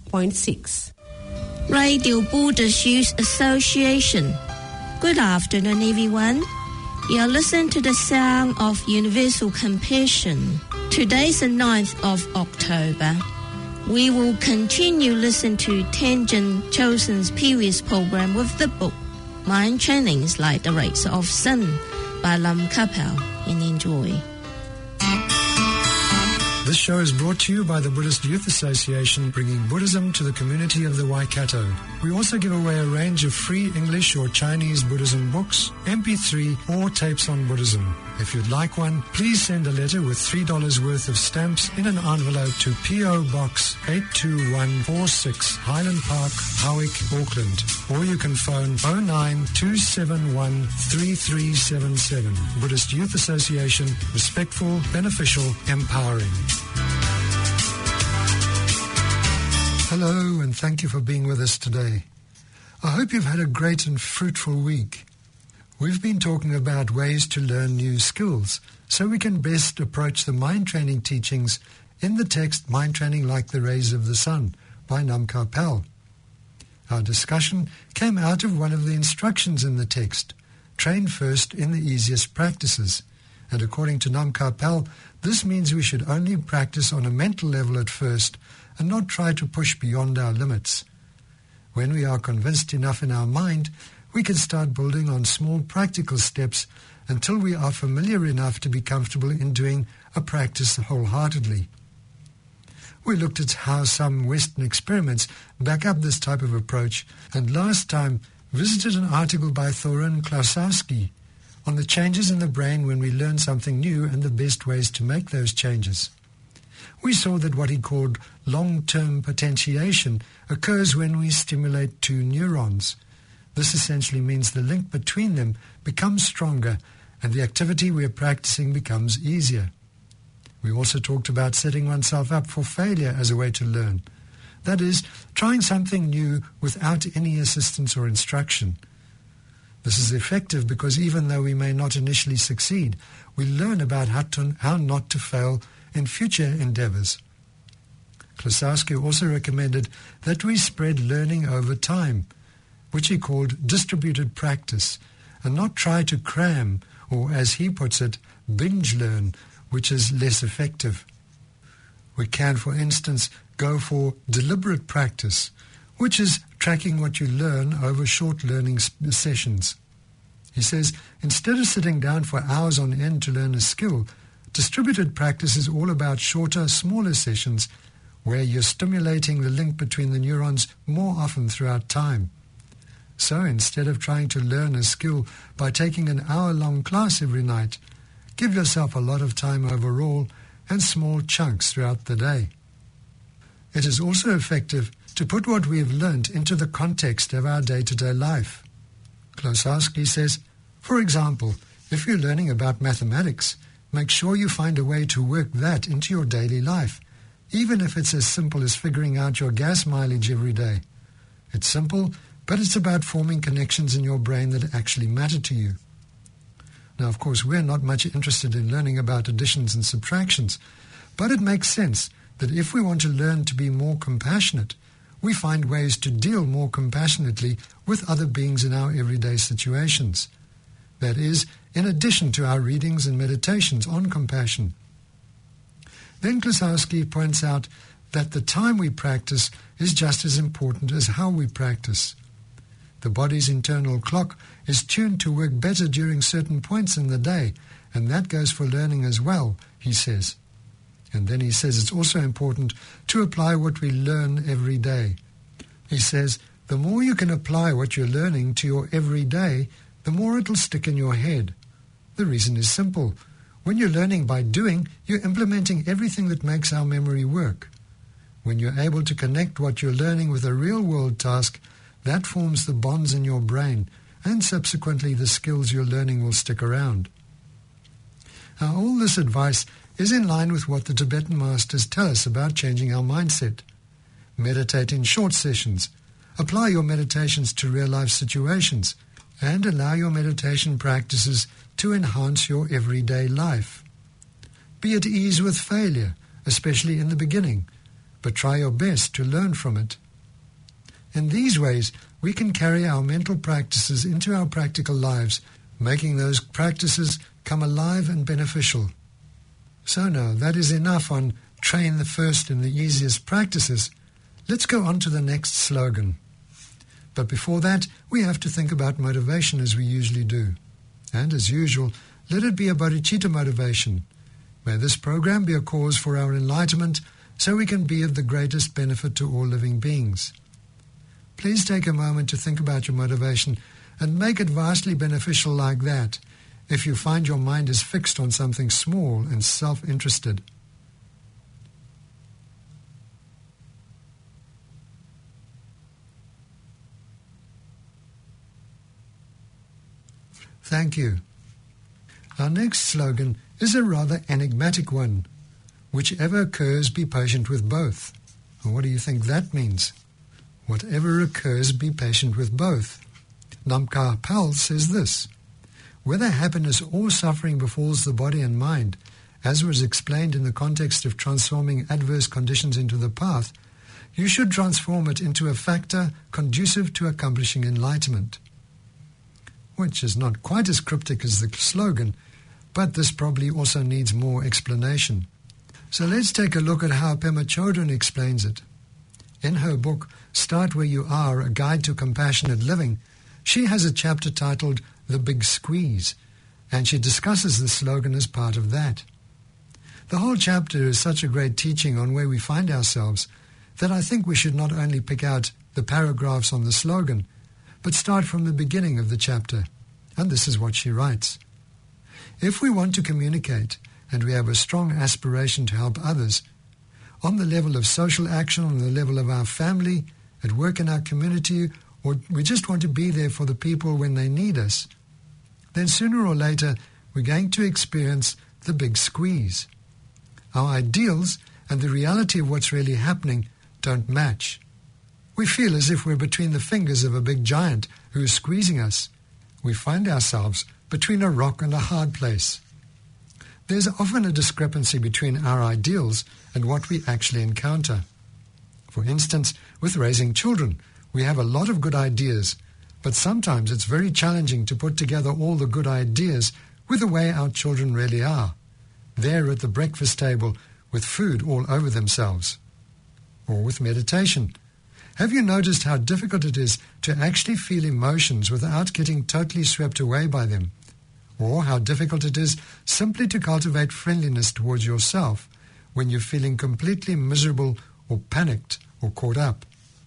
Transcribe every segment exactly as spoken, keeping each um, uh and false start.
point six. Radio Buddhist Youth Association. Good afternoon, everyone. You're listening to the sound of universal compassion. Today's the ninth of October. We will continue listening to Tenzin Chosen's previous program with the book Mind Training is Like the Rays of Sun by Lam Kapel, and enjoy. This show is brought to you by the Buddhist Youth Association, bringing Buddhism to the community of the Waikato. We also give away a range of free English or Chinese Buddhism books, M P three, or tapes on Buddhism. If you'd like one, please send a letter with three dollars worth of stamps in an envelope to P O Box eight two one four six, Highland Park, Howick, Auckland. Or you can phone oh nine two seven one three three seven seven. Buddhist Youth Association, respectful, beneficial, empowering. Hello, and thank you for being with us today. I hope you've had a great and fruitful week. We've been talking about ways to learn new skills so we can best approach the mind training teachings in the text Mind Training Like the Rays of the Sun by Nam Kapel. Our discussion came out of one of the instructions in the text, train first in the easiest practices. And according to Nam Kapel, this means we should only practice on a mental level at first and not try to push beyond our limits. When we are convinced enough in our mind, we can start building on small practical steps until we are familiar enough to be comfortable in doing a practice wholeheartedly. We looked at how some Western experiments back up this type of approach, and last time visited an article by Thorin Klosowski on the changes in the brain when we learn something new and the best ways to make those changes. We saw that what he called long-term potentiation occurs when we stimulate two neurons. This essentially means the link between them becomes stronger and the activity we are practicing becomes easier. We also talked about setting oneself up for failure as a way to learn. That is, trying something new without any assistance or instruction. This is effective because even though we may not initially succeed, we learn about how, to, how not to fail in future endeavors. Klosowski also recommended that we spread learning over time, which he called distributed practice, and not try to cram, or as he puts it, binge learn, which is less effective. We can, for instance, go for deliberate practice, which is tracking what you learn over short learning sessions. He says, instead of sitting down for hours on end to learn a skill, distributed practice is all about shorter, smaller sessions where you're stimulating the link between the neurons more often throughout time. So instead of trying to learn a skill by taking an hour-long class every night, give yourself a lot of time overall and small chunks throughout the day. It is also effective to put what we have learnt into the context of our day-to-day life. Klosowski says, for example, if you're learning about mathematics, make sure you find a way to work that into your daily life, even if it's as simple as figuring out your gas mileage every day. It's simple, but it's about forming connections in your brain that actually matter to you. Now, of course, we're not much interested in learning about additions and subtractions, but it makes sense that if we want to learn to be more compassionate, we find ways to deal more compassionately with other beings in our everyday situations. That is, in addition to our readings and meditations on compassion. Then Klosowski points out that the time we practice is just as important as how we practice. The body's internal clock is tuned to work better during certain points in the day, and that goes for learning as well, he says. And then he says it's also important to apply what we learn every day. He says, the more you can apply what you're learning to your everyday, the more it'll stick in your head. The reason is simple. When you're learning by doing, you're implementing everything that makes our memory work. When you're able to connect what you're learning with a real-world task, that forms the bonds in your brain, and subsequently the skills you're learning will stick around. Now, all this advice is in line with what the Tibetan masters tell us about changing our mindset. Meditate in short sessions. Apply your meditations to real-life situations, and allow your meditation practices to enhance your everyday life. Be at ease with failure, especially in the beginning, but try your best to learn from it. In these ways, we can carry our mental practices into our practical lives, making those practices come alive and beneficial. So now, that is enough on train the first and the easiest practices. Let's go on to the next slogan. But before that, we have to think about motivation as we usually do. And as usual, let it be a bodhicitta motivation. May this program be a cause for our enlightenment so we can be of the greatest benefit to all living beings. Please take a moment to think about your motivation and make it vastly beneficial like that if you find your mind is fixed on something small and self-interested. Thank you. Our next slogan is a rather enigmatic one. Whichever occurs, be patient with both. Well, what do you think that means? Whatever occurs, be patient with both. Namkha Pal says this: whether happiness or suffering befalls the body and mind, as was explained in the context of transforming adverse conditions into the path, you should transform it into a factor conducive to accomplishing enlightenment. Which is not quite as cryptic as the slogan, but this probably also needs more explanation. So let's take a look at how Pema Chodron explains it. In her book, Start Where You Are, A Guide to Compassionate Living, she has a chapter titled The Big Squeeze, and she discusses the slogan as part of that. The whole chapter is such a great teaching on where we find ourselves that I think we should not only pick out the paragraphs on the slogan, but start from the beginning of the chapter. And this is what she writes. If we want to communicate, and we have a strong aspiration to help others, on the level of social action, on the level of our family, at work in our community, or we just want to be there for the people when they need us, then sooner or later we're going to experience the big squeeze. Our ideals and the reality of what's really happening don't match. We feel as if we're between the fingers of a big giant who is squeezing us. We find ourselves between a rock and a hard place. There's often a discrepancy between our ideals and what we actually encounter. For instance, with raising children, we have a lot of good ideas, but sometimes it's very challenging to put together all the good ideas with the way our children really are. There at the breakfast table with food all over themselves. Or with meditation. Have you noticed how difficult it is to actually feel emotions without getting totally swept away by them? Or how difficult it is simply to cultivate friendliness towards yourself when you're feeling completely miserable or panicked or caught up?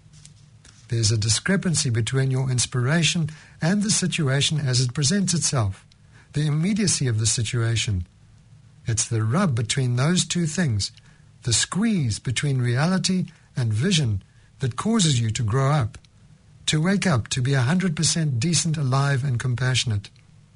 There's a discrepancy between your inspiration and the situation as it presents itself, the immediacy of the situation. It's the rub between those two things, the squeeze between reality and vision, that causes you to grow up, to wake up, to be one hundred percent decent, alive, and compassionate.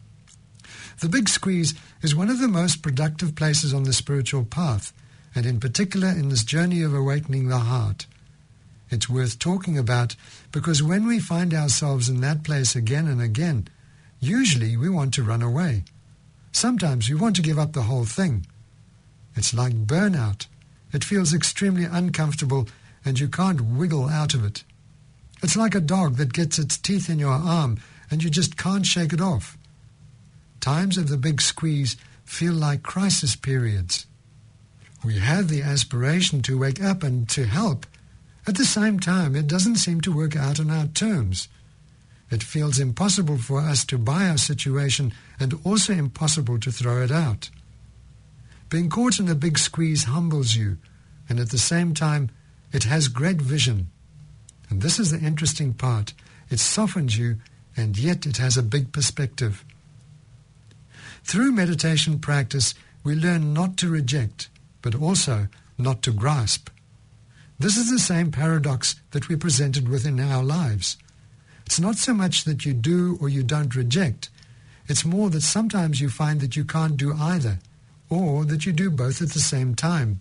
The big squeeze is one of the most productive places on the spiritual path, and in particular in this journey of awakening the heart. It's worth talking about because when we find ourselves in that place again and again, usually we want to run away. Sometimes we want to give up the whole thing. It's like burnout. It feels extremely uncomfortable and you can't wiggle out of it. It's like a dog that gets its teeth in your arm and you just can't shake it off. Times of the big squeeze feel like crisis periods. We have the aspiration to wake up and to help. At the same time, it doesn't seem to work out on our terms. It feels impossible for us to buy our situation and also impossible to throw it out. Being caught in a big squeeze humbles you, and at the same time, it has great vision. And this is the interesting part. It softens you, and yet it has a big perspective. Through meditation practice, we learn not to reject, but also not to grasp. This is the same paradox that we presented with in our lives. It's not so much that you do or you don't reject. It's more that sometimes you find that you can't do either, or that you do both at the same time.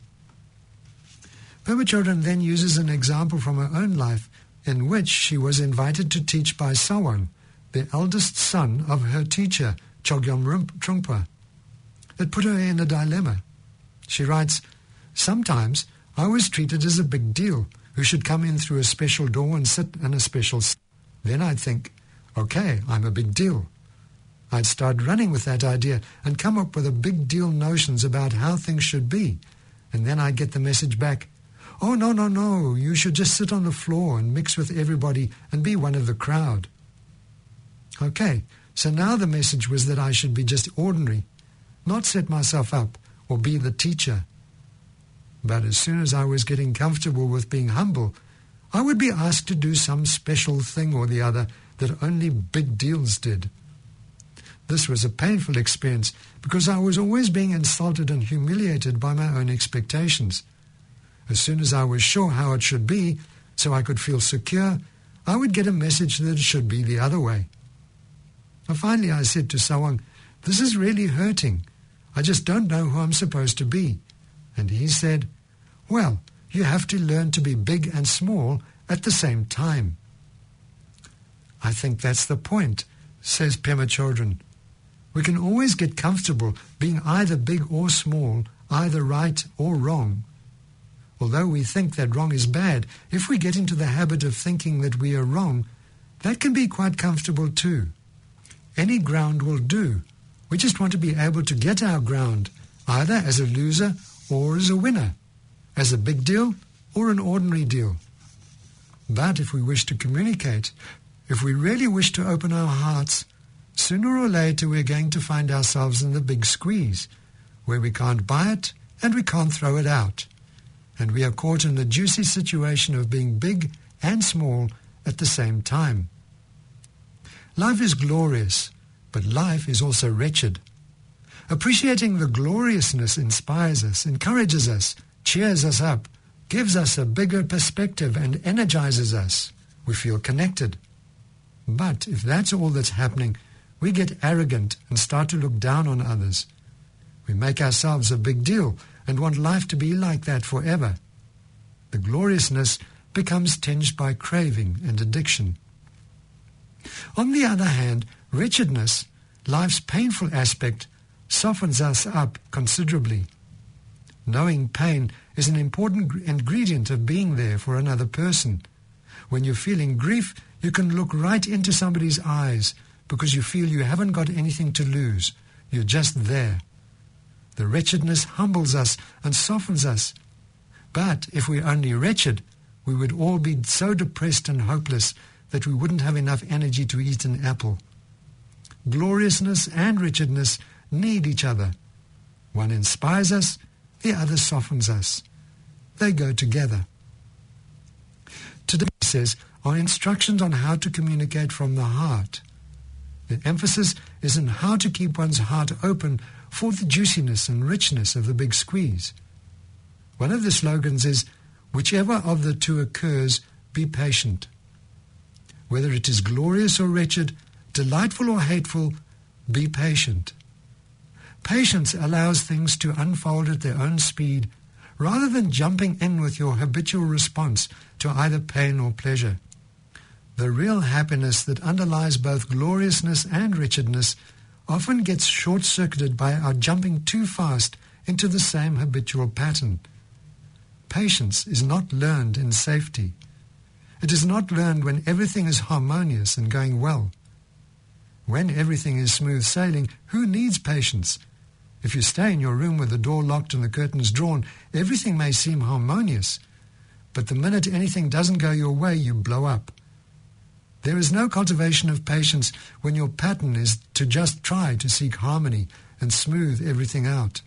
Pema Chodron then uses an example from her own life in which she was invited to teach by Sawan, the eldest son of her teacher, Chogyam Trungpa. It put her in a dilemma. She writes, "Sometimes I was treated as a big deal who should come in through a special door and sit in a special seat. Then I'd think, okay, I'm a big deal. I'd start running with that idea and come up with a big deal notions about how things should be. And then I'd get the message back, oh, no, no, no, you should just sit on the floor and mix with everybody and be one of the crowd. Okay, so now the message was that I should be just ordinary, not set myself up or be the teacher. But as soon as I was getting comfortable with being humble, I would be asked to do some special thing or the other that only big deals did. This was a painful experience because I was always being insulted and humiliated by my own expectations. As soon as I was sure how it should be, so I could feel secure, I would get a message that it should be the other way. And finally I said to Sawang, this is really hurting. I just don't know who I'm supposed to be. And he said, well, you have to learn to be big and small at the same time. I think that's the point, says Pema Chodron. We can always get comfortable being either big or small, either right or wrong. Although we think that wrong is bad, if we get into the habit of thinking that we are wrong, that can be quite comfortable too. Any ground will do. We just want to be able to get our ground, either as a loser or as a winner, as a big deal or an ordinary deal. But if we wish to communicate, if we really wish to open our hearts, sooner or later we're going to find ourselves in the big squeeze, where we can't buy it and we can't throw it out. And we are caught in the juicy situation of being big and small at the same time. Life is glorious, but life is also wretched. Appreciating the gloriousness inspires us, encourages us, cheers us up, gives us a bigger perspective and energizes us. We feel connected. But if that's all that's happening, we get arrogant and start to look down on others. We make ourselves a big deal and want life to be like that forever. The gloriousness becomes tinged by craving and addiction. On the other hand, wretchedness, life's painful aspect, softens us up considerably. Knowing pain is an important ingredient of being there for another person. When you're feeling grief, you can look right into somebody's eyes because you feel you haven't got anything to lose. You're just there. The wretchedness humbles us and softens us. But if we're only wretched, we would all be so depressed and hopeless that we wouldn't have enough energy to eat an apple. Gloriousness and wretchedness need each other. One inspires us, the other softens us. They go together. Today, he says, are instructions on how to communicate from the heart. The emphasis is on how to keep one's heart open for the juiciness and richness of the big squeeze. One of the slogans is, whichever of the two occurs, be patient. Whether it is glorious or wretched, delightful or hateful, be patient. Patience allows things to unfold at their own speed, rather than jumping in with your habitual response to either pain or pleasure. The real happiness that underlies both gloriousness and wretchedness often gets short-circuited by our jumping too fast into the same habitual pattern. Patience is not learned in safety. It is not learned when everything is harmonious and going well. When everything is smooth sailing, who needs patience? If you stay in your room with the door locked and the curtains drawn, everything may seem harmonious, but the minute anything doesn't go your way, you blow up. There is no cultivation of patience when your pattern is to just try to seek harmony and smooth everything out.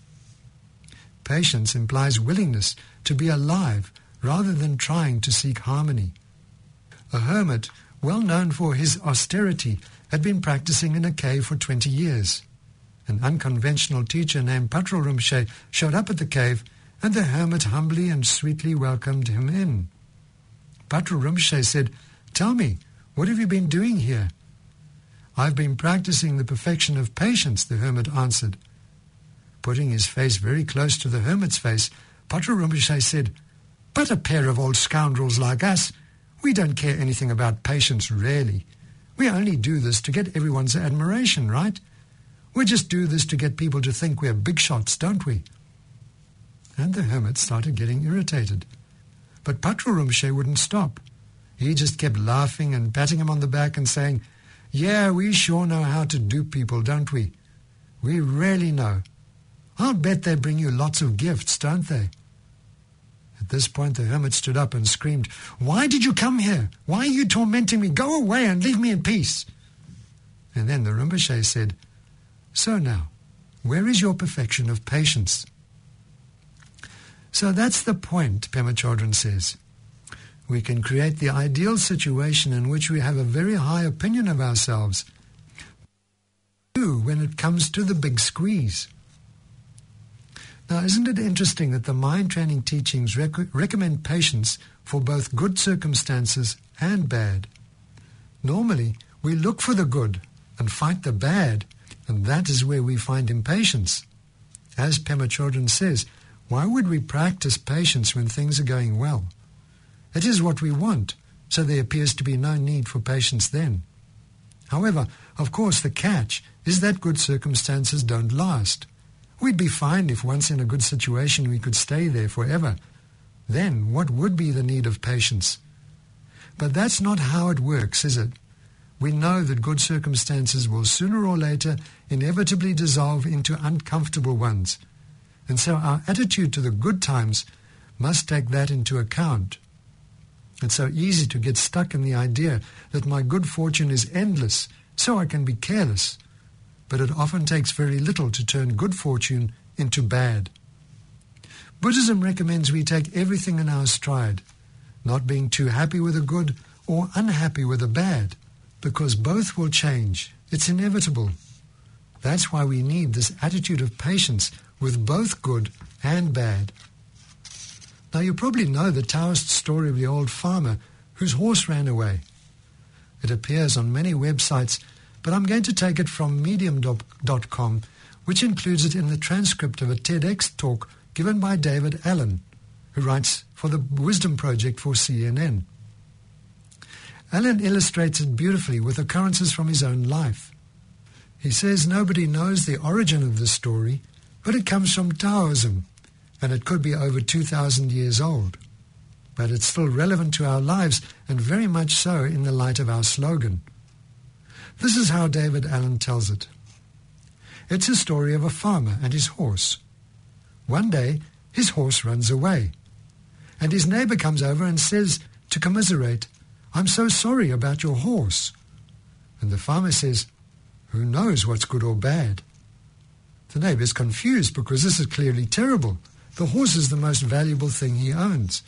Patience implies willingness to be alive rather than trying to seek harmony. A hermit, well known for his austerity, had been practicing in a cave for twenty years. An unconventional teacher named Patrul Rinpoche showed up at the cave, and the hermit humbly and sweetly welcomed him in. Patrul Rinpoche said, "Tell me, what have you been doing here?" "I've been practicing the perfection of patience," the hermit answered. Putting his face very close to the hermit's face, Patrul Rinpoche said, "But a pair of old scoundrels like us, we don't care anything about patience, really. We only do this to get everyone's admiration, right? We just do this to get people to think we're big shots, don't we?" and the hermit started getting irritated. But Patru Rinpoche wouldn't stop. He just kept laughing and patting him on the back and saying, "Yeah, we sure know how to dupe people, don't we? We really know. I'll bet they bring you lots of gifts, don't they?" At this point, the hermit stood up and screamed, "Why did you come here? Why are you tormenting me? Go away and leave me in peace." And then the Rinpoche said, "So now, where is your perfection of patience?" So that's the point, Pema Chodron says. We can create the ideal situation in which we have a very high opinion of ourselves when it comes to the big squeeze. Now, isn't it interesting that the mind training teachings rec- recommend patience for both good circumstances and bad? Normally, we look for the good and fight the bad, and that is where we find impatience. As Pema Chodron says, why would we practice patience when things are going well? It is what we want, so there appears to be no need for patience then. However, of course, the catch is that good circumstances don't last. We'd be fine if once in a good situation we could stay there forever. Then what would be the need of patience? But that's not how it works, is it? We know that good circumstances will sooner or later inevitably dissolve into uncomfortable ones. And so our attitude to the good times must take that into account. It's so easy to get stuck in the idea that my good fortune is endless, so I can be careless. But it often takes very little to turn good fortune into bad. Buddhism recommends we take everything in our stride, not being too happy with the good or unhappy with the bad, because both will change. It's inevitable. That's why we need this attitude of patience with both good and bad. Now, you probably know the Taoist story of the old farmer whose horse ran away. It appears on many websites, but I'm going to take it from medium dot com, which includes it in the transcript of a TEDx talk given by David Allen, who writes for the Wisdom Project for C N N. Allen illustrates it beautifully with occurrences from his own life. He says nobody knows the origin of the story, but it comes from Taoism, and it could be over two thousand years old. But it's still relevant to our lives, and very much so in the light of our slogan. This is how David Allen tells it. It's a story of a farmer and his horse. One day, his horse runs away, and his neighbor comes over and says to commiserate, "I'm so sorry about your horse." And the farmer says, "Who knows what's good or bad?" The neighbor is confused because this is clearly terrible. The horse is the most valuable thing he owns.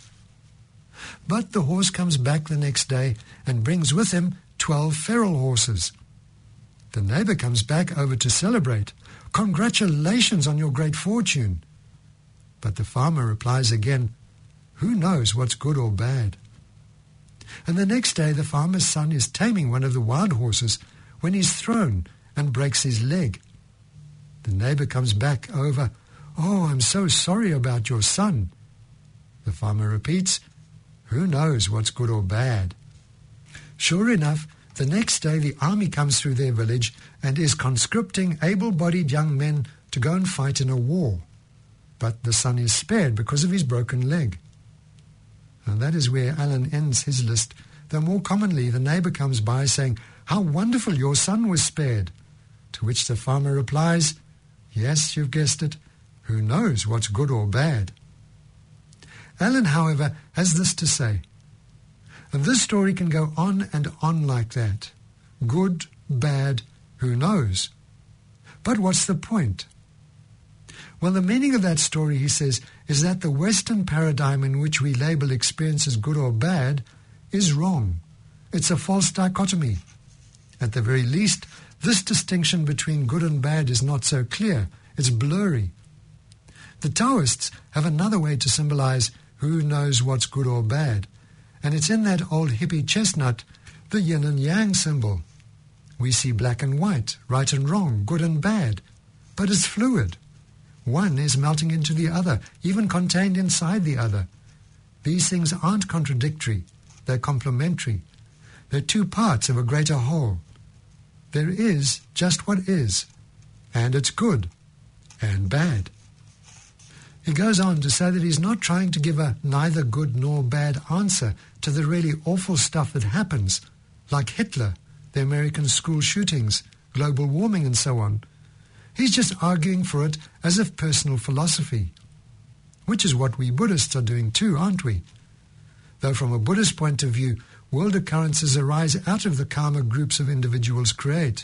But the horse comes back the next day and brings with him twelve feral horses. The neighbor comes back over to celebrate. "Congratulations on your great fortune." But the farmer replies again, "Who knows what's good or bad?" And the next day the farmer's son is taming one of the wild horses when he's thrown and breaks his leg. The neighbor comes back over, "Oh, I'm so sorry about your son." The farmer repeats, "Who knows what's good or bad?" Sure enough, the next day the army comes through their village and is conscripting able-bodied young men to go and fight in a war. But the son is spared because of his broken leg. And that is where Allen ends his list, though more commonly the neighbor comes by saying, "How wonderful, your son was spared." To which the farmer replies, "Yes, you've guessed it. Who knows what's good or bad?" Allen, however, has this to say. And this story can go on and on like that. Good, bad, who knows? But what's the point? Well, the meaning of that story, he says, is that the Western paradigm in which we label experiences good or bad is wrong. It's a false dichotomy. At the very least, this distinction between good and bad is not so clear. It's blurry. The Taoists have another way to symbolize who knows what's good or bad, and it's in that old hippie chestnut, the yin and yang symbol. We see black and white, right and wrong, good and bad, but it's fluid. One is melting into the other, even contained inside the other. These things aren't contradictory, they're complementary. They're two parts of a greater whole. There is just what is, and it's good and bad. He goes on to say that he's not trying to give a neither good nor bad answer to the really awful stuff that happens, like Hitler, the American school shootings, global warming and so on. He's just arguing for it as if personal philosophy, which is what we Buddhists are doing too, aren't we? Though from a Buddhist point of view, world occurrences arise out of the karma groups of individuals create.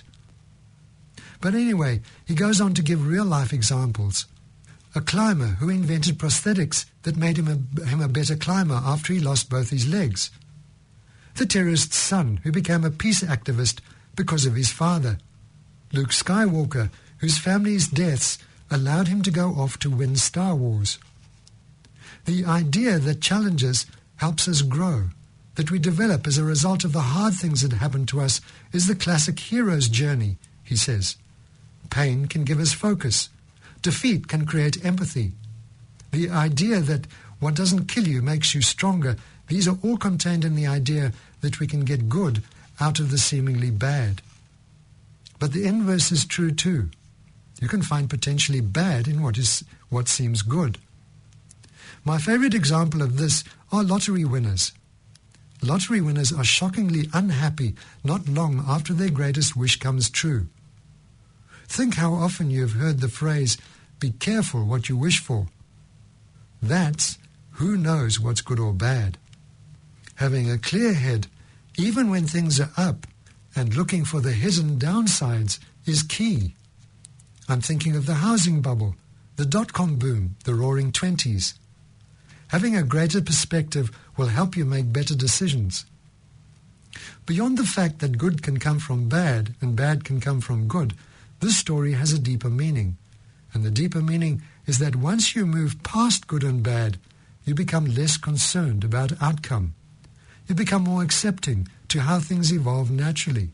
But anyway, he goes on to give real-life examples. A climber who invented prosthetics that made him a, him a better climber after he lost both his legs. The terrorist's son who became a peace activist because of his father. Luke Skywalker, whose family's deaths allowed him to go off to win Star Wars. The idea that challenges helps us grow, that we develop as a result of the hard things that happen to us, is the classic hero's journey, he says. Pain can give us focus. Defeat can create empathy. The idea that what doesn't kill you makes you stronger, these are all contained in the idea that we can get good out of the seemingly bad. But the inverse is true too. You can find potentially bad in what is what seems good. My favorite example of this are lottery winners. Lottery winners are shockingly unhappy not long after their greatest wish comes true. Think how often you have heard the phrase, "Be careful what you wish for." That's who knows what's good or bad. Having a clear head, even when things are up, and looking for the hidden downsides is key. I'm thinking of the housing bubble, the dot-com boom, the roaring twenties. Having a greater perspective will help you make better decisions. Beyond the fact that good can come from bad and bad can come from good, this story has a deeper meaning. And the deeper meaning is that once you move past good and bad, you become less concerned about outcome. You become more accepting to how things evolve naturally.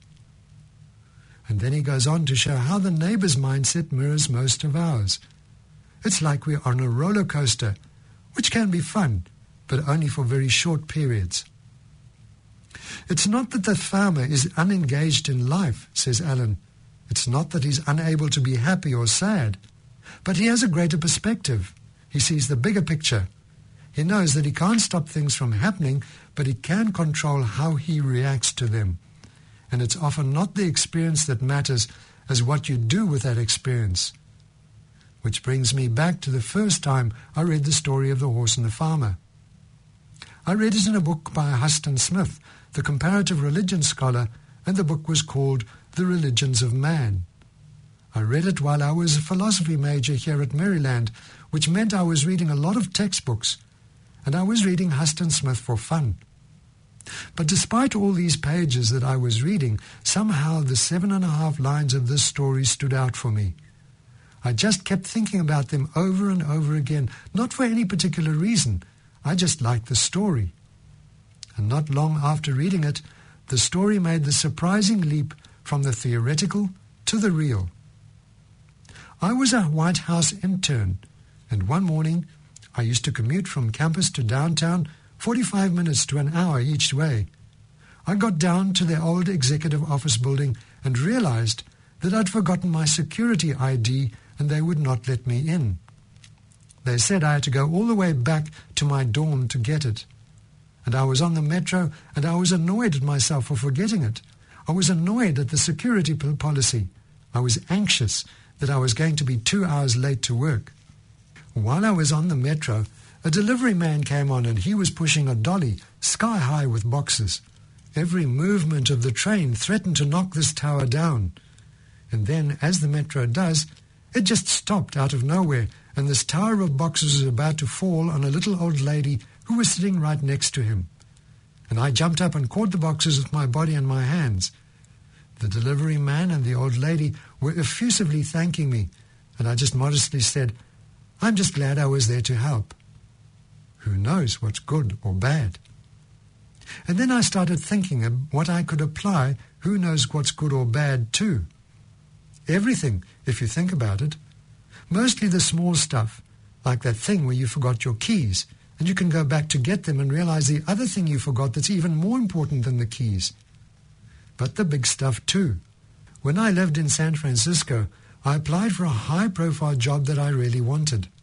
And then he goes on to show how the neighbor's mindset mirrors most of ours. It's like we're on a roller coaster, which can be fun, but only for very short periods. It's not that the farmer is unengaged in life, says Alan. It's not that he's unable to be happy or sad, but he has a greater perspective. He sees the bigger picture. He knows that he can't stop things from happening, but he can control how he reacts to them. And it's often not the experience that matters as what you do with that experience. Which brings me back to the first time I read the story of the horse and the farmer. I read it in a book by Huston Smith, the comparative religion scholar, and the book was called The Religions of Man. I read it while I was a philosophy major here at Maryland, which meant I was reading a lot of textbooks, and I was reading Huston Smith for fun. But despite all these pages that I was reading, somehow the seven and a half lines of this story stood out for me. I just kept thinking about them over and over again, not for any particular reason. I just liked the story. And not long after reading it, the story made the surprising leap from the theoretical to the real. I was a White House intern, and one morning I used to commute from campus to downtown forty-five minutes to an hour each way. I got down to the old executive office building and realized that I'd forgotten my security I D and they would not let me in. They said I had to go all the way back to my dorm to get it. And I was on the metro and I was annoyed at myself for forgetting it. I was annoyed at the security policy. I was anxious that I was going to be two hours late to work. While I was on the metro, a delivery man came on and he was pushing a dolly sky high with boxes. Every movement of the train threatened to knock this tower down. And then, as the metro does, it just stopped out of nowhere, and this tower of boxes was about to fall on a little old lady who was sitting right next to him. And I jumped up and caught the boxes with my body and my hands. The delivery man and the old lady were effusively thanking me, and I just modestly said, "I'm just glad I was there to help." Who knows what's good or bad? And then I started thinking of what I could apply who knows what's good or bad to. Everything, if you think about it. Mostly the small stuff, like that thing where you forgot your keys, and you can go back to get them and realize the other thing you forgot that's even more important than the keys. But the big stuff too. When I lived in San Francisco, I applied for a high-profile job that I really wanted.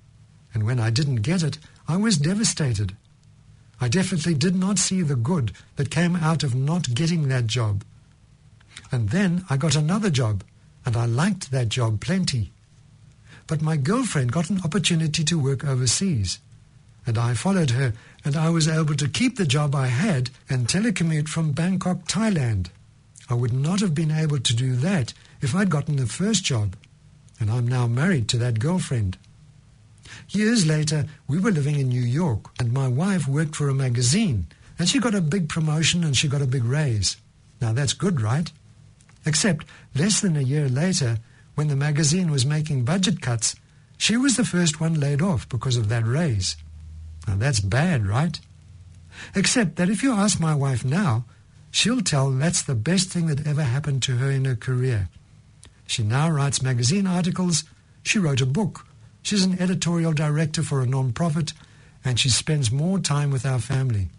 And when I didn't get it, I was devastated. I definitely did not see the good that came out of not getting that job. And then I got another job, and I liked that job plenty. But my girlfriend got an opportunity to work overseas, and I followed her, and I was able to keep the job I had and telecommute from Bangkok, Thailand. I would not have been able to do that if I'd gotten the first job, and I'm now married to that girlfriend. Years later, we were living in New York, and my wife worked for a magazine, and she got a big promotion and she got a big raise. Now that's good, right? Except less than a year later, when the magazine was making budget cuts, she was the first one laid off because of that raise. Now that's bad, right? Except that if you ask my wife now, she'll tell that's the best thing that ever happened to her in her career. She now writes magazine articles, she wrote a book, she's an editorial director for a non-profit, and she spends more time with our family.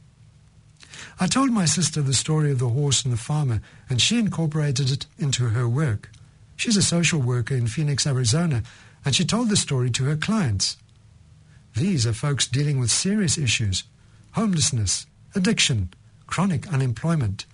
I told my sister the story of the horse and the farmer, and she incorporated it into her work. She's a social worker in Phoenix, Arizona, and she told the story to her clients. These are folks dealing with serious issues: homelessness, addiction, chronic unemployment.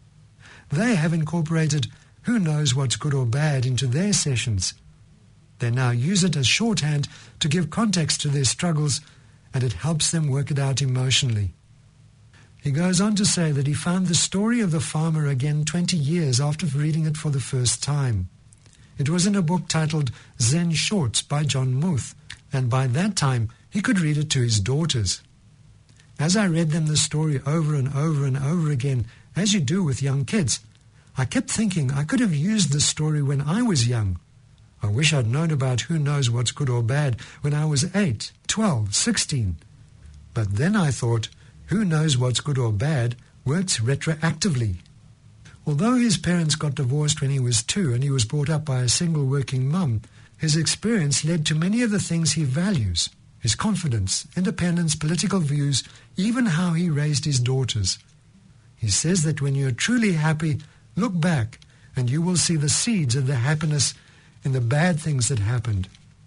They have incorporated who knows what's good or bad into their sessions. They now use it as shorthand to give context to their struggles, and it helps them work it out emotionally. He goes on to say that he found the story of the farmer again twenty years after reading it for the first time. It was in a book titled Zen Shorts by John Muth, and by that time he could read it to his daughters. As I read them the story over and over and over again, as you do with young kids, I kept thinking I could have used this story when I was young. I wish I'd known about who knows what's good or bad when I was eight, twelve, sixteen. But then I thought, who knows what's good or bad works retroactively. Although his parents got divorced when he was two and he was brought up by a single working mum, his experience led to many of the things he values: his confidence, independence, political views, even how he raised his daughters. He says that when you're truly happy, look back and you will see the seeds of the happiness in the bad things that happened.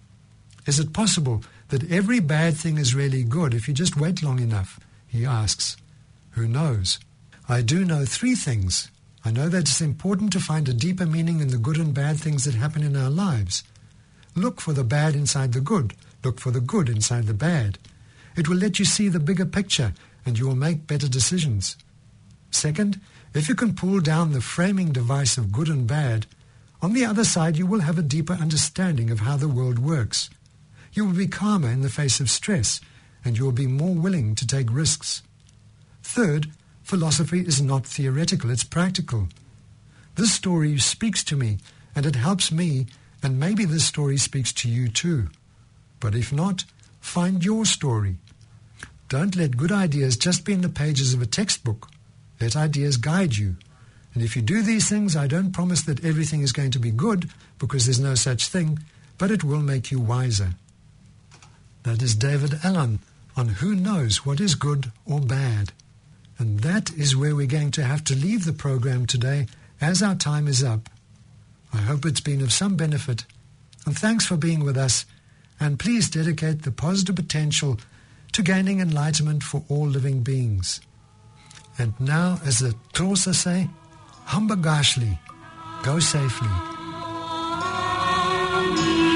Is it possible that every bad thing is really good if you just wait long enough? He asks. Who knows? I do know three things. I know that it's important to find a deeper meaning in the good and bad things that happen in our lives. Look for the bad inside the good. Look for the good inside the bad. It will let you see the bigger picture, and you will make better decisions. Second, if you can pull down the framing device of good and bad, on the other side you will have a deeper understanding of how the world works. You will be calmer in the face of stress, and you will be more willing to take risks. Third, philosophy is not theoretical, it's practical. This story speaks to me, and it helps me, and maybe this story speaks to you too. But if not, find your story. Don't let good ideas just be in the pages of a textbook. Let ideas guide you. And if you do these things, I don't promise that everything is going to be good, because there's no such thing, but it will make you wiser. That is David Allen on Who Knows What Is Good or Bad. And that is where we're going to have to leave the program today, as our time is up. I hope it's been of some benefit, and thanks for being with us, and please dedicate the positive potential to gaining enlightenment for all living beings. And now, as the Xhosa say, hamba kahle, go safely.